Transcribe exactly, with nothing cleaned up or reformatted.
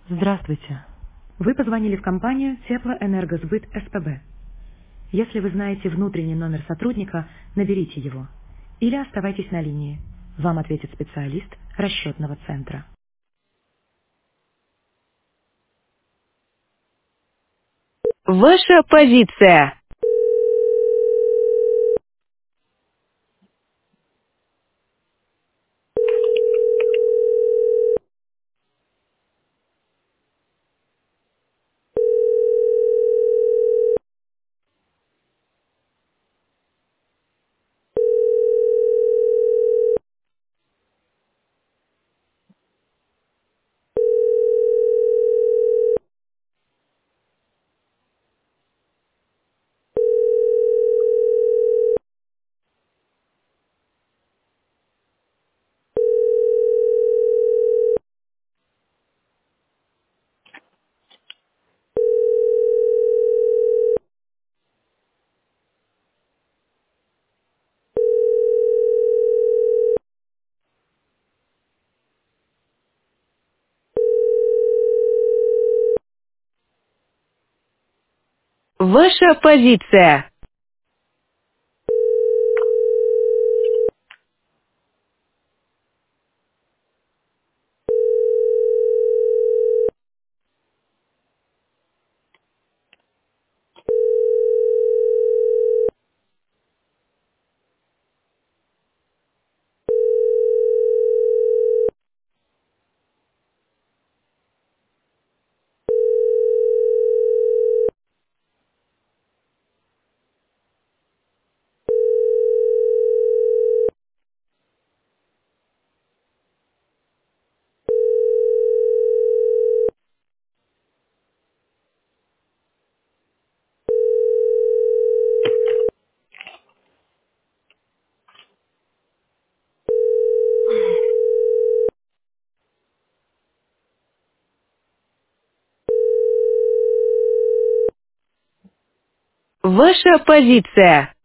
Здравствуйте. Вы позвонили в компанию Теплоэнергосбыт СПБ. Если вы знаете внутренний номер сотрудника, наберите его. Или оставайтесь на линии. Вам ответит специалист расчетного центра. Ваша позиция. Ваша позиция. Ваша позиция.